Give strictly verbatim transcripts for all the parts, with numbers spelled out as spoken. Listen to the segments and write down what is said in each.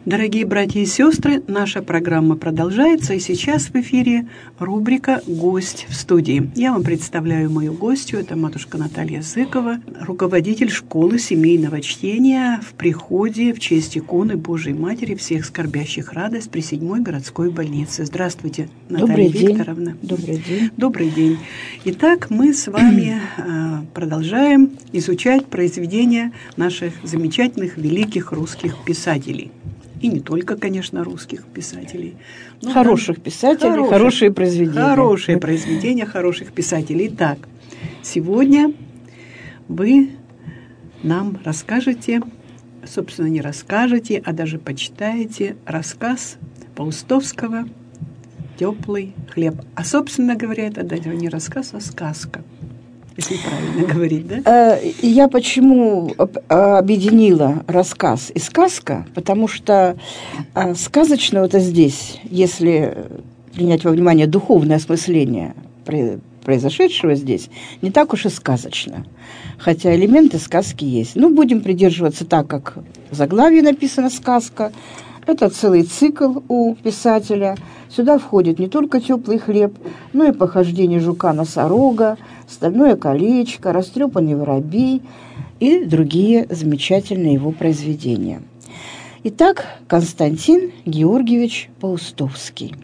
Дорогие братья и сестры, наша программа продолжается, и сейчас в эфире рубрика «Гость в студии». Я вам представляю мою гостью, это матушка Наталья Зыкова, руководитель школы семейного чтения в приходе в честь иконы Божией Матери всех скорбящих радость при седьмой городской больнице. Здравствуйте, Наталья Добрый Викторовна. День. Добрый день. Добрый день. Итак, мы с вами продолжаем изучать произведения наших замечательных великих русских писателей. И не только, конечно, русских писателей. Но хороших там... писателей, хороших, хорошие произведения. Хорошие произведения хороших писателей. Итак, сегодня вы нам расскажете, собственно, не расскажете, а даже почитаете рассказ Паустовского «Теплый хлеб». А, собственно говоря, это даже не рассказ, а сказка. Если правильно говорить, да? Я почему объединила рассказ и сказка? Потому что сказочного-то здесь, если принять во внимание духовное осмысление произошедшего здесь, не так уж и сказочно. Хотя элементы сказки есть. Ну, будем придерживаться так, как в заглавии написано «сказка». Это целый цикл у писателя. Сюда входит не только «Теплый хлеб», но и «Похождение жука-носорога», «Стальное колечко», «Растрепанный воробей» и другие замечательные его произведения. Итак, Константин Георгиевич Паустовский.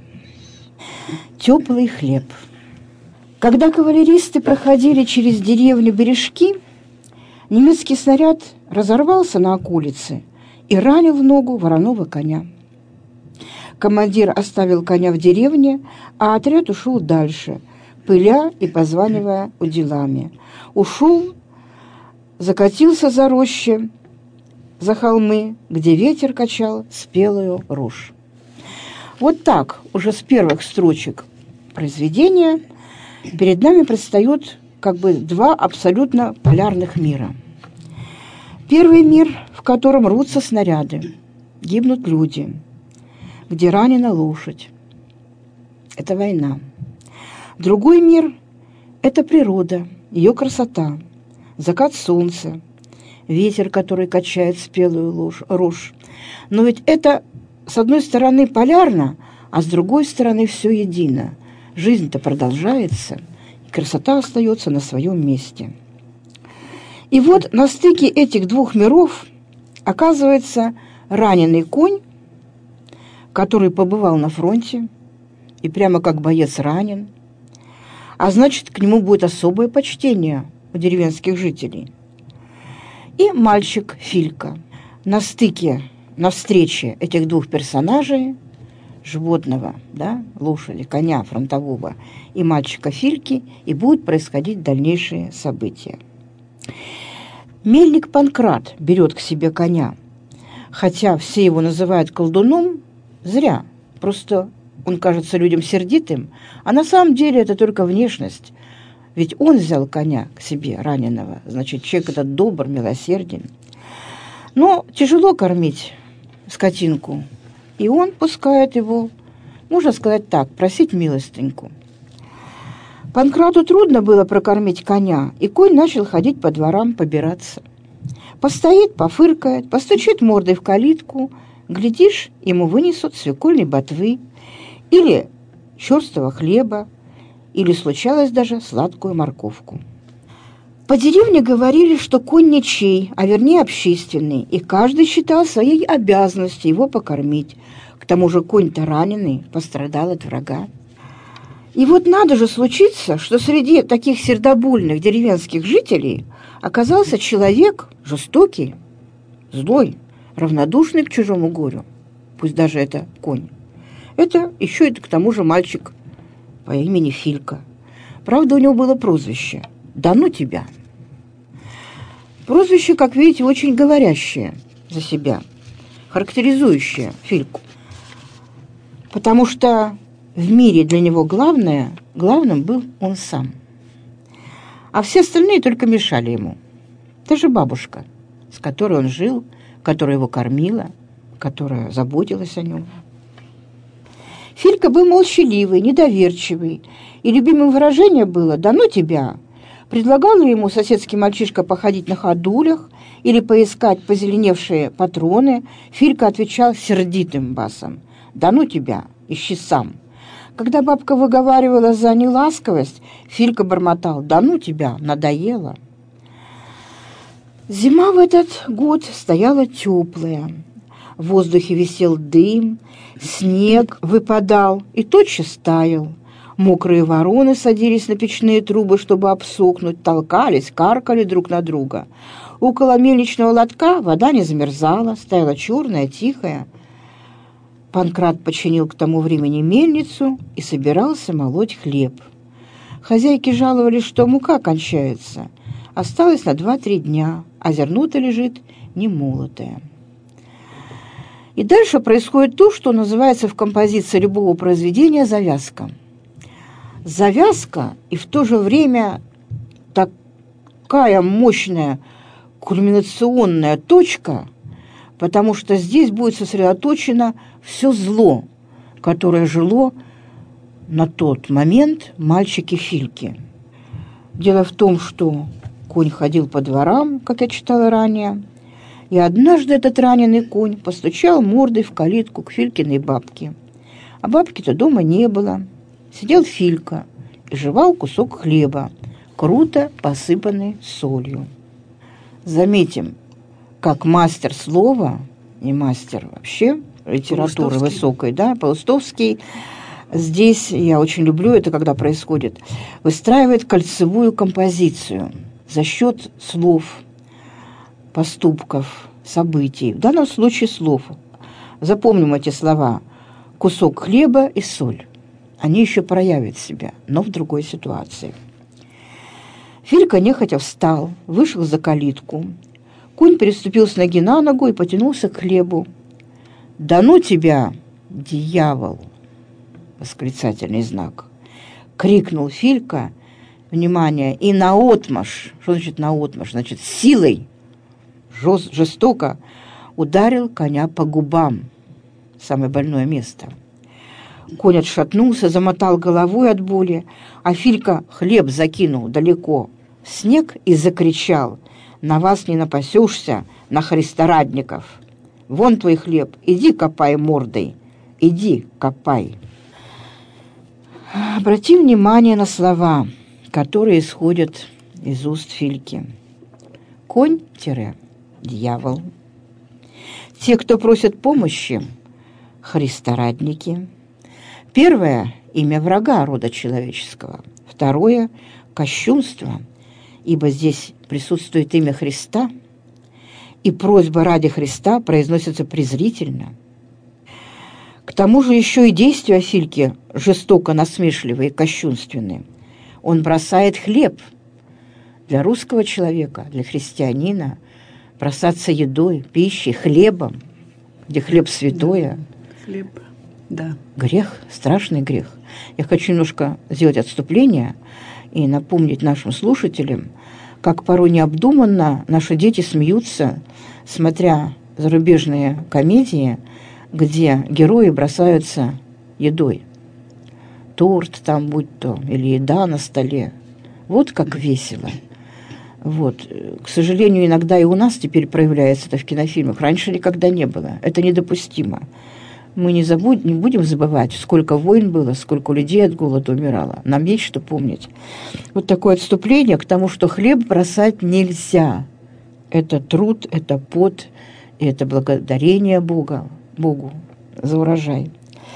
«Теплый хлеб». Когда кавалеристы проходили через деревню Бережки, немецкий снаряд разорвался на околице и ранил в ногу вороного коня. Командир оставил коня в деревне, а отряд ушел дальше, пыля и позванивая уделами. Ушел, закатился за рощи, за холмы, где ветер качал спелую рожь. Вот так, уже с первых строчек произведения, перед нами предстают как бы два абсолютно полярных мира. Первый мир, в котором рвутся снаряды, гибнут люди, где ранена лошадь. Это война. Другой мир – это природа, ее красота, закат солнца, ветер, который качает спелую рожь. Но ведь это, с одной стороны, полярно, а с другой стороны, все едино. Жизнь-то продолжается, и красота остается на своем месте. И вот на стыке этих двух миров оказывается раненый конь, который побывал на фронте и прямо как боец ранен, а значит, к нему будет особое почтение у деревенских жителей. И мальчик Филька. На стыке, на встрече этих двух персонажей, животного, да, лошади, коня фронтового и мальчика Фильки, и будут происходить дальнейшие события. Мельник Панкрат берет к себе коня, хотя все его называют колдуном, зря, просто он кажется людям сердитым, а на самом деле это только внешность, ведь он взял коня к себе раненого, значит, человек этот добр, милосерден. Но тяжело кормить скотинку, и он пускает его, можно сказать так, просить милостыньку. Панкрату трудно было прокормить коня, и конь начал ходить по дворам, побираться. Постоит, пофыркает, постучит мордой в калитку, глядишь, ему вынесут свекольной ботвы или черстого хлеба, или случалось даже сладкую морковку. По деревне говорили, что конь ничей, а вернее общественный, и каждый считал своей обязанностью его покормить. К тому же конь-то раненый, пострадал от врага. И вот надо же случиться, что среди таких сердобольных деревенских жителей оказался человек жестокий, злой, равнодушный к чужому горю, пусть даже это конь. Это еще и к тому же мальчик по имени Филька. Правда, у него было прозвище «Да ну тебя». Прозвище, как видите, очень говорящее за себя, характеризующее Фильку. Потому что в мире для него главное, главным был он сам. А все остальные только мешали ему. Даже бабушка, с которой он жил, которая его кормила, которая заботилась о нем. Филька был молчаливый, недоверчивый, и любимым выражение было «да ну тебя». Предлагал ли ему соседский мальчишка походить на ходулях или поискать позеленевшие патроны, Филька отвечал сердитым басом: «Да ну тебя, ищи сам». Когда бабка выговаривала за неласковость, Филька бормотал: «Да ну тебя, надоело». Зима в этот год стояла теплая. В воздухе висел дым, снег выпадал и тотчас таял. Мокрые вороны садились на печные трубы, чтобы обсохнуть, толкались, каркали друг на друга. Около мельничного лотка вода не замерзала, стояла черная, тихая. Панкрат починил к тому времени мельницу и собирался молоть хлеб. Хозяйки жаловались, что мука кончается. Осталось на два-три дня, а зерно-то лежит немолотое. И дальше происходит то, что называется в композиции любого произведения завязка. Завязка и в то же время такая мощная кульминационная точка, потому что здесь будет сосредоточено все зло, которое жило на тот момент в мальчике Фильке. Дело в том, что конь ходил по дворам, как я читала ранее, и однажды этот раненый конь постучал мордой в калитку к Филькиной бабке. А бабки-то дома не было. Сидел Филька и жевал кусок хлеба, круто посыпанный солью. Заметим, как мастер слова, не мастер вообще литературы высокой, да, Паустовский, здесь, я очень люблю это, когда происходит, выстраивает кольцевую композицию за счет слов, поступков, событий, в данном случае слов. Запомним эти слова: кусок хлеба и соль. Они еще проявят себя, но в другой ситуации. Филька нехотя встал, вышел за калитку. Конь переступил с ноги на ногу и потянулся к хлебу. «Да ну тебя, дьявол!» — восклицательный знак. Крикнул Филька, внимание, и наотмашь, что значит наотмашь? Значит, силой, жест, жестоко ударил коня по губам, самое больное место. Конь отшатнулся, замотал головой от боли, а Филька хлеб закинул далеко в снег и закричал: «На вас не напасешься, на христорадников! Вон твой хлеб, иди копай мордой, иди копай!» Обрати внимание на слова, которые исходят из уст Фильки. Конь-дьявол. Те, кто просят помощи, христорадники. Первое – имя врага рода человеческого. Второе – кощунство, ибо здесь присутствует имя Христа, и просьба ради Христа произносится презрительно. К тому же еще и действия Фильки жестоко насмешливые и кощунственные. Он бросает хлеб. Для русского человека, для христианина бросаться едой, пищей, хлебом, где хлеб святое. Хлеб. Да. Грех, страшный грех. Я хочу немножко сделать отступление и напомнить нашим слушателям, как порой необдуманно наши дети смеются, смотря зарубежные комедии, где герои бросаются едой. Торт там, будь то, или еда на столе. Вот как весело. Вот. К сожалению, иногда и у нас теперь проявляется это в кинофильмах. Раньше никогда не было. Это недопустимо. Мы не, забудь, не будем забывать, сколько войн было, сколько людей от голода умирало. Нам есть что помнить. Вот такое отступление к тому, что хлеб бросать нельзя. Это труд, это пот, и это благодарение Бога, Богу за урожай.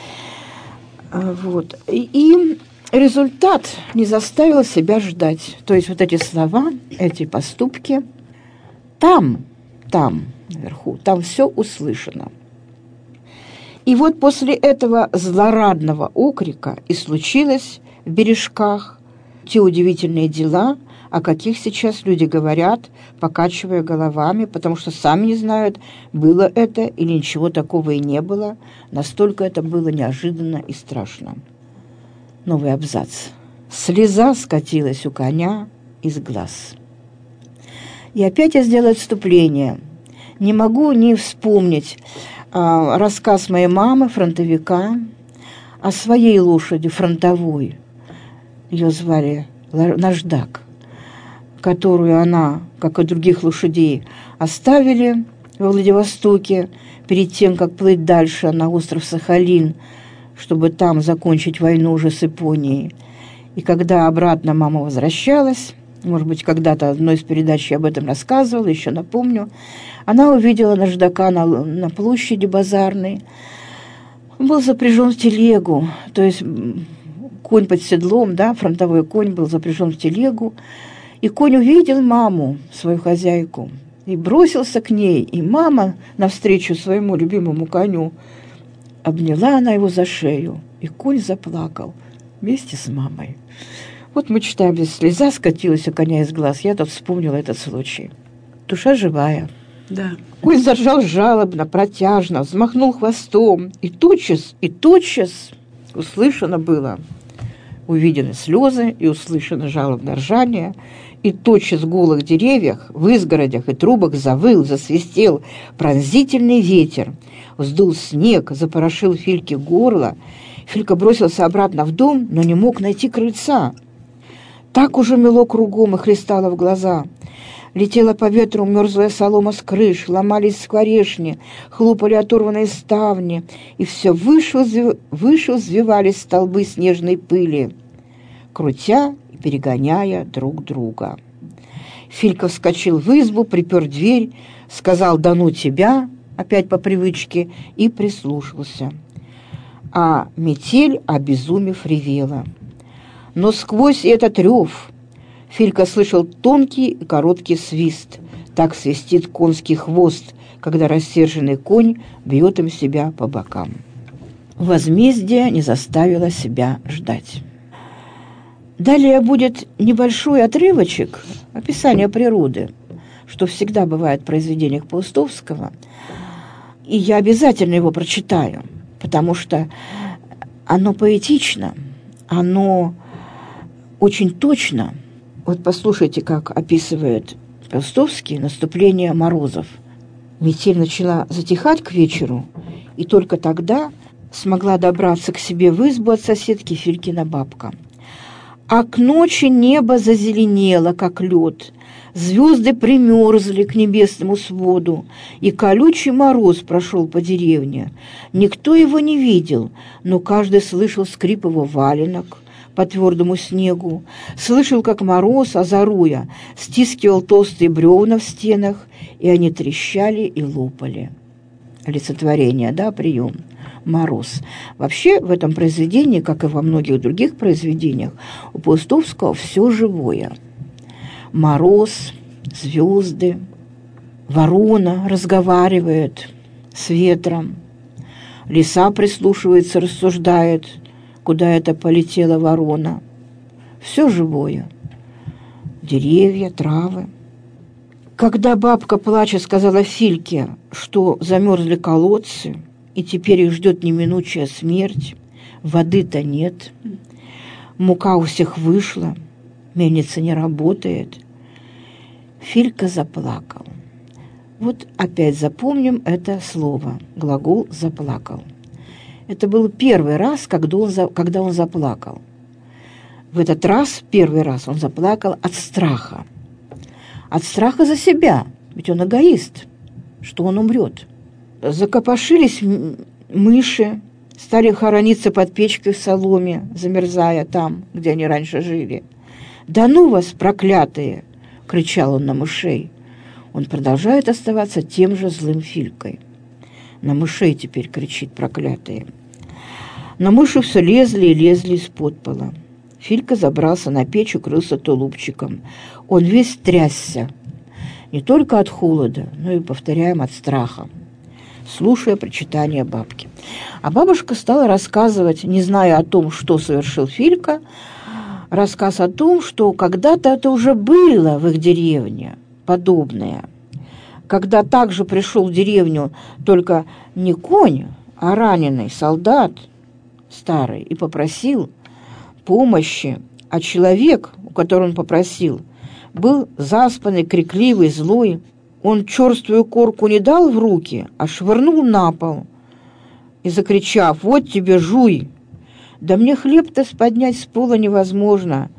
Вот. И, и результат не заставил себя ждать. То есть вот эти слова, эти поступки, там, там, наверху, там все услышано. И вот после этого злорадного окрика и случилось в Бережках те удивительные дела, о каких сейчас люди говорят, покачивая головами, потому что сами не знают, было это или ничего такого и не было. Настолько это было неожиданно и страшно. Новый абзац. Слеза скатилась у коня из глаз. И опять я сделаю отступление. Не могу не вспомнить а, рассказ моей мамы, фронтовика, о своей лошади фронтовой. Ее звали Наждак. которую она, как и других лошадей, оставили во Владивостоке перед тем, как плыть дальше на остров Сахалин, чтобы там закончить войну уже с Японией. И когда обратно мама возвращалась, может быть, когда-то одной из передач я об этом рассказывала, еще напомню, она увидела наждака на, на площади базарной. Он был запряжен в телегу, то есть конь под седлом, да, фронтовой конь был запряжен в телегу, и конь увидел маму, свою хозяйку, и бросился к ней, и мама навстречу своему любимому коню обняла она его за шею, и конь заплакал вместе с мамой. Вот мы читаем, здесь слеза скатилась у коня из глаз. Я тут вспомнила этот случай. Душа живая. Да. Конь заржал жалобно, протяжно, взмахнул хвостом. И тотчас, и тотчас услышано было, увидены слезы и услышано жалобное ржание. И тотчас в голых деревьях, в изгородях и трубах завыл, засвистел пронзительный ветер. Вздул снег, запорошил Фильке горло. Филька бросился обратно в дом, но не мог найти крыльца. Так уже мело кругом и хлестало в глаза. Летела по ветру мерзлая солома с крыш, ломались скворечни, хлопали оторванные ставни, и все выше, выше взвивались столбы снежной пыли, крутя и перегоняя друг друга. Филька вскочил в избу, припер дверь, сказал «да ну тебя», опять по привычке, и прислушался. А метель, обезумев, ревела. Но сквозь этот рев Филька слышал тонкий и короткий свист. Так свистит конский хвост, когда рассерженный конь бьет им себя по бокам. Возмездие не заставило себя ждать. Далее будет небольшой отрывочек описания природы, что всегда бывает в произведениях Паустовского, и я обязательно его прочитаю, потому что оно поэтично, оно очень точно. Вот послушайте, как описывает Паустовский наступление морозов. Метель начала затихать к вечеру, и только тогда смогла добраться к себе в избу от соседки Филькина бабка. А к ночи небо зазеленело, как лед, звезды примерзли к небесному своду, и колючий мороз прошел по деревне. Никто его не видел, но каждый слышал скрип его валенок по твердому снегу, слышал, как мороз, озаруя, стискивал толстые бревна в стенах, и они трещали и лопали. Олицетворение, да, прием. Мороз. Вообще в этом произведении, как и во многих других произведениях, у Паустовского все живое. Мороз, звезды, ворона разговаривает с ветром, лиса прислушивается, рассуждает, куда это полетела ворона. Все живое. Деревья, травы. Когда бабка, плача, сказала Фильке, что замерзли колодцы, и теперь их ждет неминучая смерть, воды-то нет, мука у всех вышла, мельница не работает, Филька заплакал. Вот опять запомним это слово, глагол «заплакал». Это был первый раз, когда он, когда он заплакал. В этот раз, первый раз, он заплакал от страха. От страха за себя, ведь он эгоист, что он умрет. Закопошились мыши, стали хорониться под печкой в соломе, замерзая там, где они раньше жили. «Да ну вас, проклятые!» — кричал он на мышей. Он продолжает оставаться тем же злым Филькой. На мышей теперь кричит проклятые. На мыши все лезли и лезли из-под пола. Филька забрался на печь, укрылся тулупчиком. Он весь трясся, не только от холода, но и, повторяем, от страха, слушая причитания бабки. А бабушка стала рассказывать, не зная о том, что совершил Филька, рассказ о том, что когда-то это уже было в их деревне, подобное. Когда также пришел в деревню только не конь, а раненый солдат старый и попросил помощи, а человек, у которого он попросил, был заспанный, крикливый, злой. Он черствую корку не дал в руки, а швырнул на пол и, закричав: «Вот тебе, жуй!» «Да мне хлеб-то поднять с пола невозможно,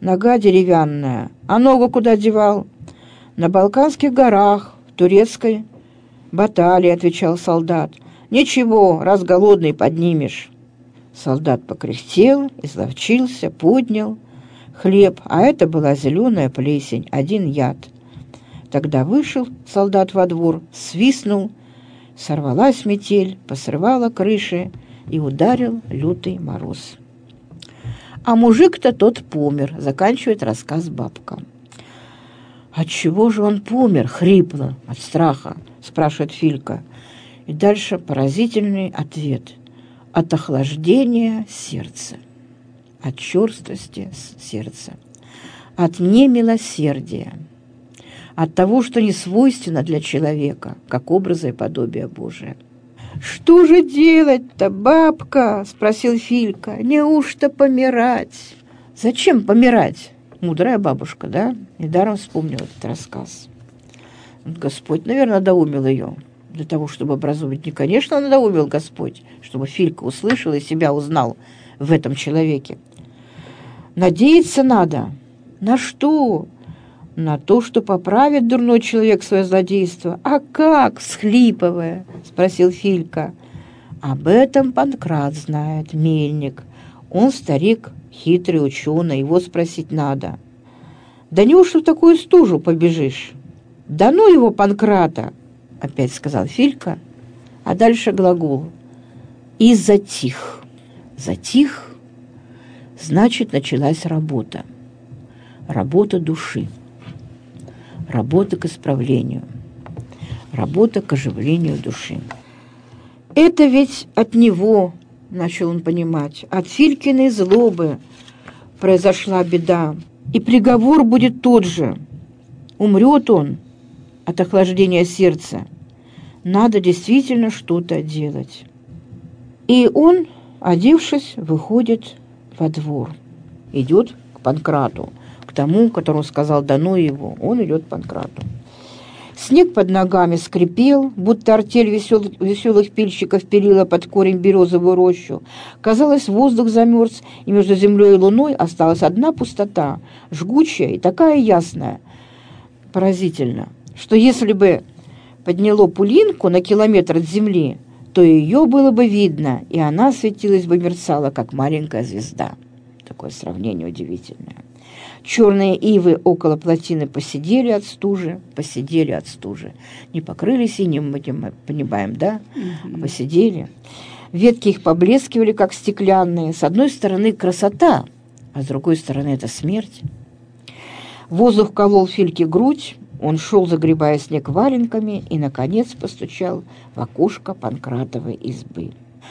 нога деревянная. А ногу куда девал? На Балканских горах, в турецкой баталии, отвечал солдат. Ничего, раз голодный поднимешь. Солдат покряхтел, изловчился, поднял хлеб, а это была зеленая плесень, один яд. Тогда вышел солдат во двор, свистнул, сорвалась метель, посрывала крыши, и ударил лютый мороз. А мужик-то тот помер, заканчивает рассказ бабка. «От чего же он помер?» — хрипло, от страха, спрашивает Филька. И дальше поразительный ответ. От охлаждения сердца, от черствости сердца, от немилосердия, от того, что не свойственно для человека, как образа и подобия Божия. «Что же делать-то, бабка?» — спросил Филька. «Неужто помирать?» «Зачем помирать?» Мудрая бабушка, да? Недаром вспомнила этот рассказ. Господь, наверное, надоумил ее для того, чтобы образумить. Не, конечно, надоумил Господь, чтобы Филька услышал и себя узнал в этом человеке. Надеяться надо. На что? На то, что поправит дурной человек свое злодейство. А как? Всхлипывая, спросил Филька. Об этом Панкрат знает, мельник. Он старик, хитрый ученый, его спросить надо. Да неужто в такую стужу побежишь? Да ну его, Панкрата, опять сказал Филька, а дальше глагол. И затих. Затих, значит, началась работа. Работа души. Работа к исправлению. Работа к оживлению души. Это ведь от него, начал он понимать, от Филькиной злобы произошла беда. И приговор будет тот же. Умрет он от охлаждения сердца. Надо действительно что-то делать. И он, одевшись, выходит во двор. Идет к Панкрату, к тому, которому сказал «да ну его». Он идет к Панкрату. Снег под ногами скрипел, будто артель весел, веселых пильщиков пилила под корень березовую рощу. Казалось, воздух замерз, и между землей и луной осталась одна пустота, жгучая и такая ясная. Поразительно, что если бы подняло пулинку на километр от земли, то ее было бы видно, и она светилась бы, мерцала, как маленькая звезда. Такое сравнение удивительное. Черные ивы около плотины посидели от стужи, посидели от стужи. Не покрылись инем, мы понимаем, да? Mm-hmm. Посидели. Ветки их поблескивали, как стеклянные. С одной стороны красота, а с другой стороны это смерть. Воздух колол Фильке грудь, он шел, загребая снег валенками, и, наконец, постучал в окошко Панкратовой избы.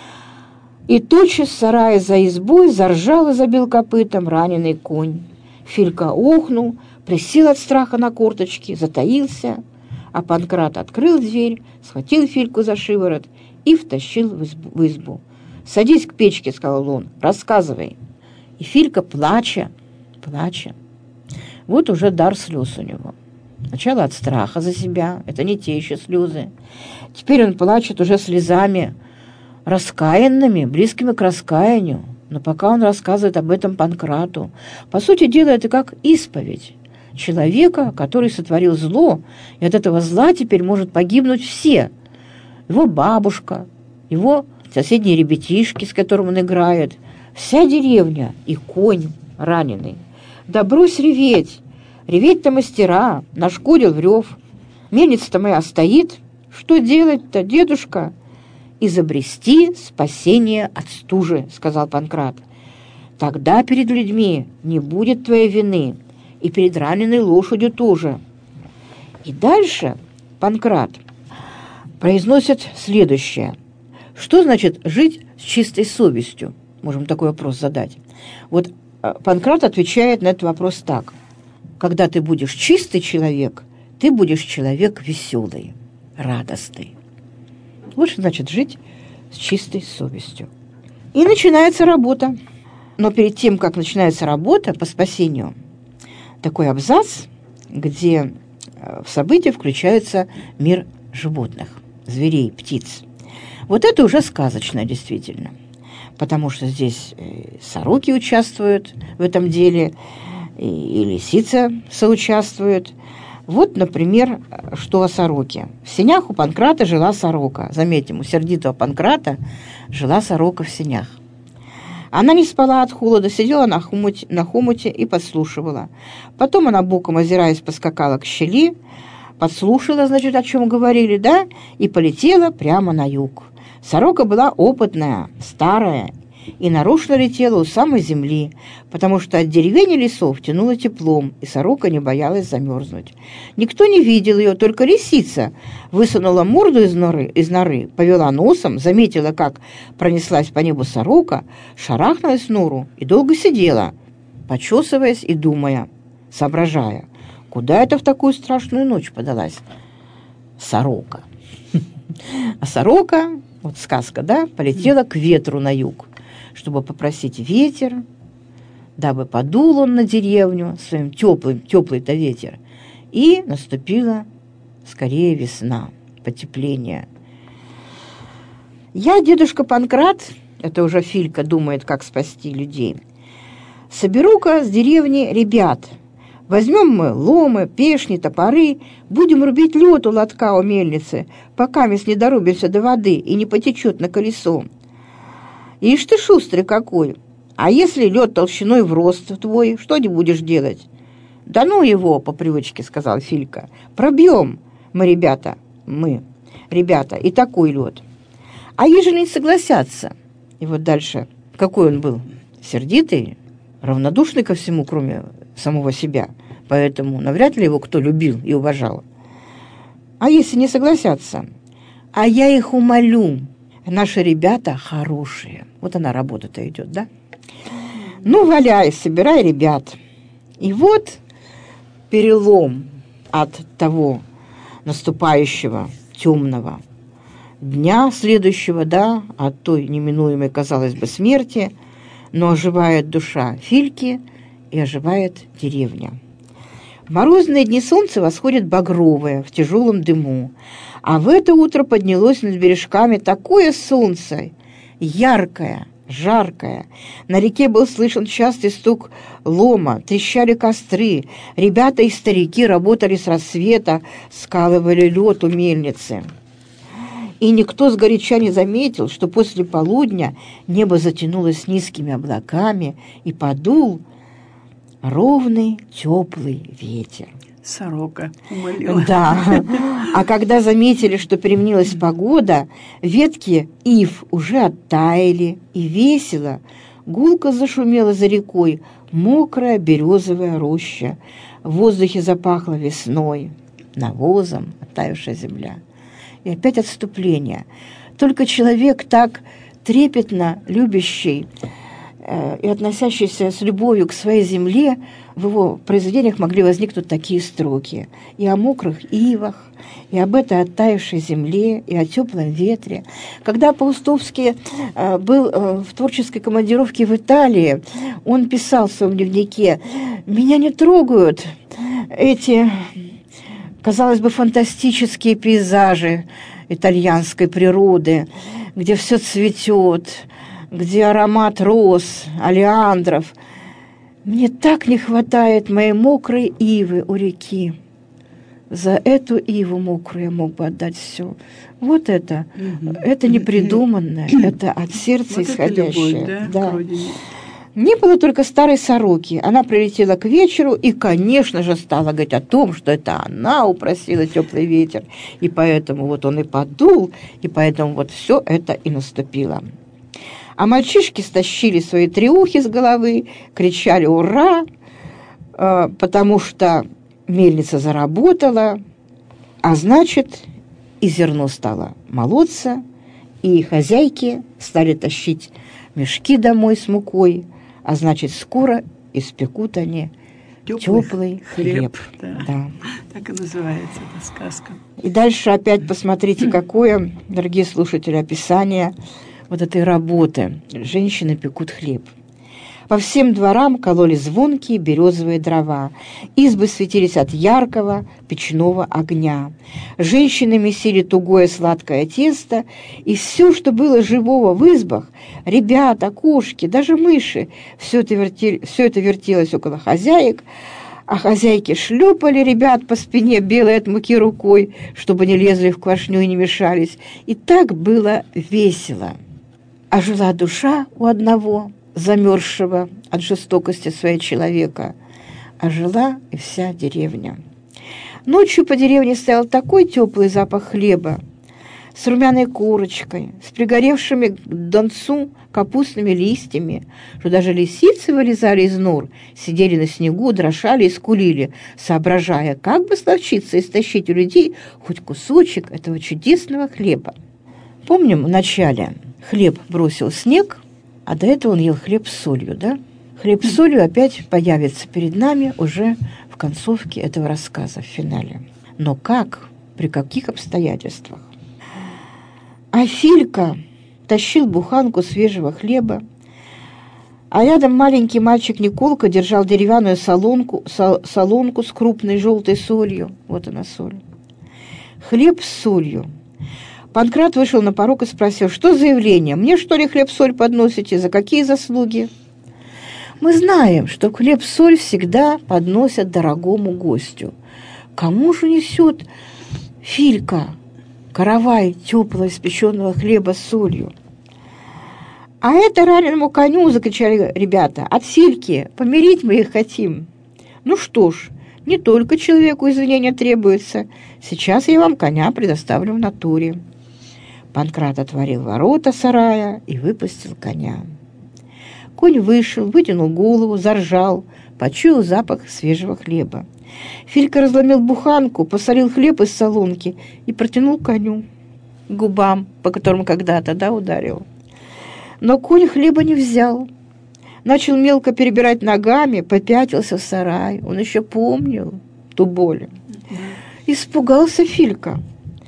И тотчас сарая за избой заржал и забил копытом раненый конь. Филька охнул, присел от страха на корточки, затаился, а Панкрат открыл дверь, схватил Фильку за шиворот и втащил в избу. В избу. «Садись к печке», — сказал он, — «рассказывай». И Филька, плача, плача, вот уже дар слез у него. Сначала от страха за себя, это не те еще слезы. Теперь он плачет уже слезами раскаянными, близкими к раскаянию. Но пока он рассказывает об этом Панкрату, по сути дела, это как исповедь человека, который сотворил зло, и от этого зла теперь может погибнуть все. Его бабушка, его соседние ребятишки, с которым он играет, вся деревня и конь раненый. Да брось реветь, реветь-то мастера, нашкодил в рев. Мельница-то моя стоит, что делать-то, дедушка? «Изобрести спасение от стужи», — сказал Панкрат. «Тогда перед людьми не будет твоей вины, и перед раненой лошадью тоже». И дальше Панкрат произносит следующее. Что значит жить с чистой совестью? Можем такой вопрос задать. Вот Панкрат отвечает на этот вопрос так. Когда ты будешь чистый человек, ты будешь человек веселый, радостный. Вот что значит жить с чистой совестью. И начинается работа. Но перед тем, как начинается работа по спасению, такой абзац, где в события включается мир животных, зверей, птиц. Вот это уже сказочно, действительно. Потому что здесь сороки участвуют в этом деле, и, и лисица соучаствует. Вот, например, что о сороке. В сенях у Панкрата жила сорока. Заметим, у сердитого Панкрата жила сорока в сенях. Она не спала от холода, сидела на хомуте, на хомуте и подслушивала. Потом она, боком озираясь, поскакала к щели, подслушала, значит, о чем говорили, да, и полетела прямо на юг. Сорока была опытная, старая, и нарочно летела у самой земли, потому что от деревень и лесов тянуло теплом, и сорока не боялась замерзнуть. Никто не видел ее, только лисица высунула морду из норы, из норы, повела носом, заметила, как пронеслась по небу сорока, шарахнулась в нору и долго сидела, почесываясь и думая, соображая, куда это в такую страшную ночь подалась сорока. А сорока, вот сказка, да, полетела к ветру на юг, чтобы попросить ветер, дабы подул он на деревню своим теплым, теплый-то ветер, и наступила скорее весна, потепление. Я, дедушка Панкрат, это уже Филька думает, как спасти людей, соберу-ка с деревни ребят. Возьмем мы ломы, пешни, топоры, будем рубить лед у лотка у мельницы, пока мы не дорубимся до воды и не потечет на колесо. Ишь ты шустрый какой! А если лед толщиной в рост твой, что не будешь делать? Да ну его, по привычке, сказал Филька. Пробьем мы, ребята, мы, ребята, и такой лед. А ежели не согласятся? И вот дальше, какой он был? Сердитый, равнодушный ко всему, кроме самого себя. Поэтому навряд ли его кто любил и уважал. А если не согласятся? А я их умолю. Наши ребята хорошие. Вот она работа-то идет, да? Ну, валяй, собирай ребят. И вот перелом от того наступающего темного дня следующего, да, от той неминуемой, казалось бы, смерти, но оживает душа Фильки и оживает деревня. В морозные дни солнце восходит багровое, в тяжелом дыму, а в это утро поднялось над бережками такое солнце, яркое, жаркое. На реке был слышен частый стук лома, трещали костры, ребята и старики работали с рассвета, скалывали лед у мельницы. И никто сгоряча не заметил, что после полудня небо затянулось низкими облаками и подул ровный теплый ветер. Сорока умолила. Да. А когда заметили, что переменилась погода, ветки ив уже оттаяли, и весело, гулко зашумела за рекой мокрая березовая роща. В воздухе запахло весной, навозом, оттаившая земля. И опять отступление. Только человек так трепетно любящий э, и относящийся с любовью к своей земле, в его произведениях могли возникнуть такие строки. И о мокрых ивах, и об этой оттаившей земле, и о теплом ветре. Когда Паустовский э, был э, в творческой командировке в Италии, он писал в своем дневнике: «Меня не трогают эти, казалось бы, фантастические пейзажи итальянской природы, где все цветет, где аромат роз, олеандров. Мне так не хватает моей мокрой ивы у реки. За эту иву мокрую я мог бы отдать все». Вот это, угу. Это непридуманное, это от сердца вот исходящее. Это любовь, да, да. Не было только старой сороки. Она прилетела к вечеру и, конечно же, стала говорить о том, что это она упросила теплый ветер, и поэтому вот он и подул, и поэтому вот все это и наступило. А мальчишки стащили свои треухи с головы, кричали «Ура!», потому что мельница заработала, а значит, и зерно стало молоться, и хозяйки стали тащить мешки домой с мукой, а значит, скоро испекут они теплый, теплый хлеб. хлеб. Да. Да. Так и называется эта сказка. И дальше опять посмотрите, какое, дорогие слушатели, описание вот этой работы. Женщины пекут хлеб. По всем дворам кололи звонкие березовые дрова. Избы светились от яркого печного огня. Женщины месили тугое сладкое тесто, и все, что было живого в избах, ребята, кошки, даже мыши, все это, верти... все это вертелось около хозяек, а хозяйки шлепали ребят по спине белой от муки рукой, чтобы не лезли в квашню и не мешались. И так было весело. А жила душа у одного, замерзшего от жестокости своего человека, а жила и вся деревня. Ночью по деревне стоял такой теплый запах хлеба, с румяной корочкой, с пригоревшими к донцу капустными листьями, что даже лисицы вылезали из нор, сидели на снегу, дрожали и скулили, соображая, как бы случиться и стащить у людей хоть кусочек этого чудесного хлеба. Помним, вначале хлеб бросил снег, а до этого он ел хлеб с солью, да? Хлеб с солью опять появится перед нами уже в концовке этого рассказа, в финале. Но как? При каких обстоятельствах? А Филька тащил буханку свежего хлеба, а рядом маленький мальчик Николка держал деревянную солонку, сол, солонку с крупной желтой солью. Вот она соль. Хлеб с солью. Панкрат вышел на порог и спросил: что за явление? Мне, что ли, хлеб-соль подносите? За какие заслуги? Мы знаем, что хлеб-соль всегда подносят дорогому гостю. Кому же несет Филька каравай теплого испеченного хлеба с солью? А это раненому коню, закричали ребята, от Фильки, помирить мы их хотим. Ну что ж, не только человеку извинения требуется. Сейчас я вам коня предоставлю в натуре. Панкрат отворил ворота сарая и выпустил коня. Конь вышел, вытянул голову, заржал, почуял запах свежего хлеба. Филька разломил буханку, посолил хлеб из солонки и протянул коню к губам, по которым когда-то, да, ударил. Но конь хлеба не взял. Начал мелко перебирать ногами, попятился в сарай. Он еще помнил ту боль. Испугался Филька.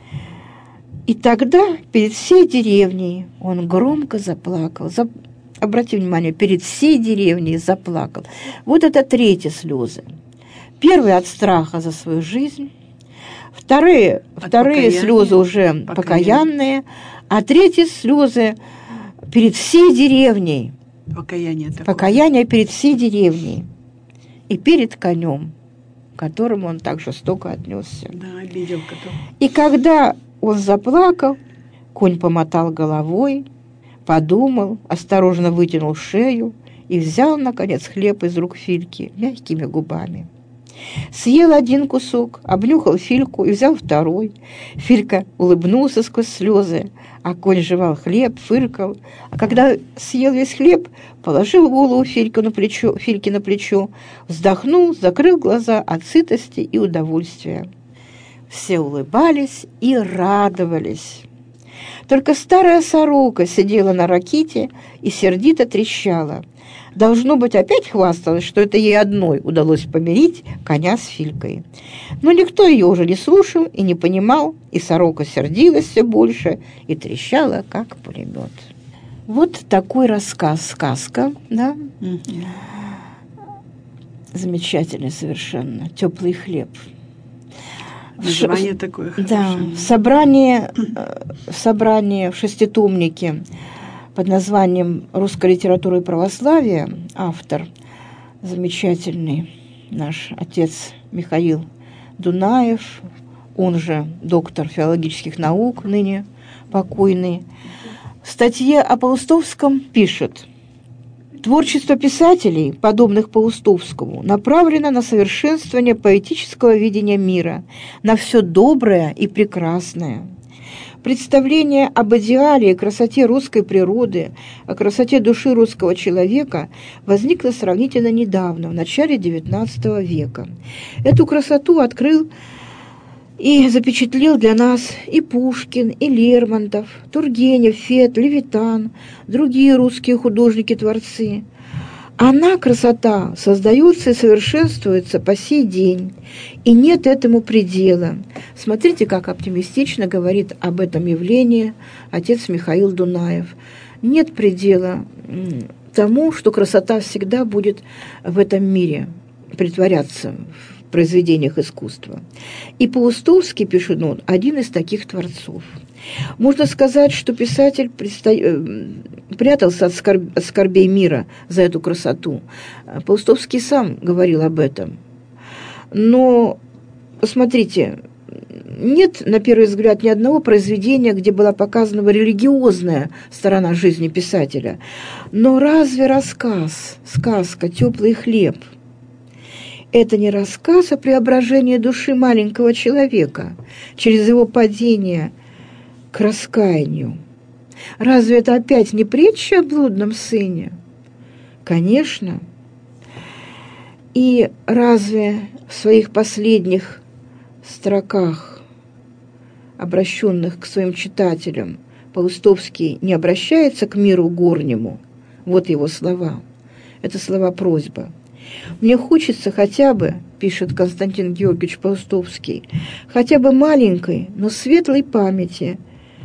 И тогда перед всей деревней он громко заплакал. Зап... Обрати внимание, перед всей деревней заплакал. Вот это третьи слезы. Первые от страха за свою жизнь, вторые, вторые слезы уже покаянные. покаянные, а третьи слезы перед всей деревней. Покаяние такое. Покаяние перед всей деревней. И перед конем, к которому он так жестоко отнесся. Да, обидел кота. И когда он заплакал, конь помотал головой, подумал, осторожно вытянул шею и взял, наконец, хлеб из рук Фильки мягкими губами. Съел один кусок, обнюхал Фильку и взял второй. Филька улыбнулся сквозь слезы, а конь жевал хлеб, фыркал. А когда съел весь хлеб, положил голову Фильки на плечо, Фильки на плечо, вздохнул, закрыл глаза от сытости и удовольствия. Все улыбались и радовались. Только старая сорока сидела на раките и сердито трещала. Должно быть, опять хвасталась, что это ей одной удалось помирить коня с Филькой. Но никто ее уже не слушал и не понимал, и сорока сердилась все больше и трещала, как пулемет. Вот такой рассказ, сказка, да? Mm-hmm. Замечательный совершенно, «Теплый хлеб». Название в, такое хорошее. Да, в собрании, в собрании, в шеститомнике под названием «Русская литература и православие» автор, замечательный наш отец Михаил Дунаев, он же доктор филологических наук, ныне покойный, в статье о Паустовском пишет: «Творчество писателей, подобных Паустовскому, направлено на совершенствование поэтического видения мира, на все доброе и прекрасное. Представление об идеале и красоте русской природы, о красоте души русского человека возникло сравнительно недавно, в начале девятнадцатого века. Эту красоту открыл и запечатлел для нас и Пушкин, и Лермонтов, Тургенев, Фет, Левитан, другие русские художники-творцы. Она, красота, создается и совершенствуется по сей день, и нет этому предела». Смотрите, как оптимистично говорит об этом явлении отец Михаил Дунаев. Нет предела тому, что красота всегда будет в этом мире притворяться в произведениях искусства. И Паустовский, пишет он, один из таких творцов. Можно сказать, что писатель предсто... прятался от, скорб... от скорбей мира за эту красоту. Паустовский сам говорил об этом. Но, посмотрите, нет, на первый взгляд, ни одного произведения, где была показана религиозная сторона жизни писателя. Но разве рассказ, сказка «Теплый хлеб» – это не рассказ о преображении души маленького человека через его падение к раскаянию? Разве это опять не притча о блудном сыне? Конечно. И разве в своих последних строках, обращенных к своим читателям, Паустовский не обращается к миру горнему? Вот его слова. Это слова-просьба. «Мне хочется хотя бы, — пишет Константин Георгиевич Паустовский, — хотя бы маленькой, но светлой памяти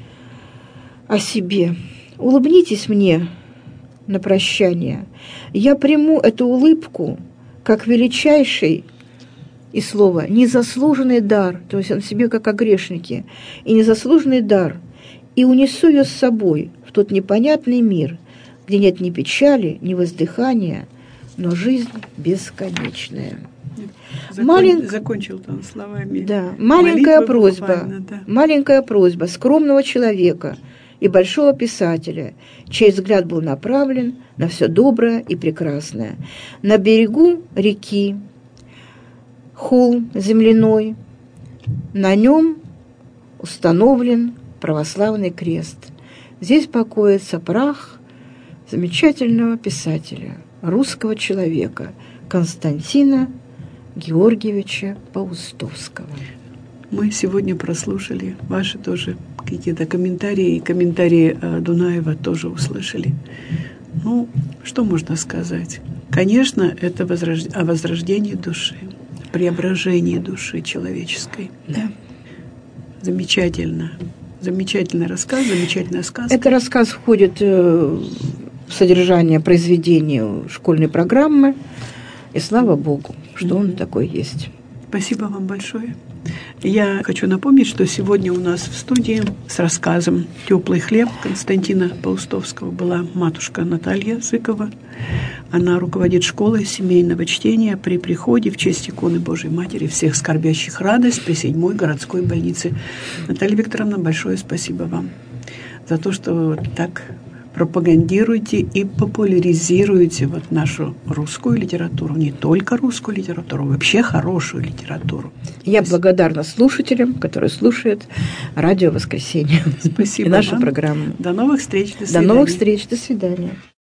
о себе. Улыбнитесь мне на прощание. Я приму эту улыбку как величайший, и слово, незаслуженный дар, то есть он себе как о грешнике, и незаслуженный дар, и унесу ее с собой в тот непонятный мир, где нет ни печали, ни воздыхания, но жизнь бесконечная». Закон... Малень... Закончил он словами. Да. Маленькая Молитвы просьба, буквально, да. маленькая просьба скромного человека и большого писателя, чей взгляд был направлен на все доброе и прекрасное. На берегу реки холм земляной, на нем установлен православный крест. Здесь покоится прах замечательного писателя, русского человека Константина Георгиевича Паустовского. Мы сегодня прослушали ваши тоже какие-то комментарии, и комментарии Дунаева тоже услышали. Ну, что можно сказать? Конечно, это возрож... о возрождении души, преображении души человеческой. Да. Замечательно. Замечательный рассказ, замечательная сказка. Этот рассказ входит в содержание произведения школьной программы, и слава Богу, что mm-hmm. он такой есть. Спасибо вам большое. Я хочу напомнить, что сегодня у нас в студии с рассказом «Теплый хлеб» Константина Паустовского была матушка Наталья Зыкова. Она руководит школой семейного чтения при приходе в честь иконы Божией Матери всех скорбящих радость при седьмой городской больнице. Наталья Викторовна, большое спасибо вам за то, что вы вот так пропагандируете и популяризируете вот нашу русскую литературу, не только русскую литературу, вообще хорошую литературу. Я Спасибо. благодарна слушателям, которые слушают радио «Воскресенье». Спасибо и нашу вам. программу. До новых встреч. До свидания. До новых встреч. До свидания.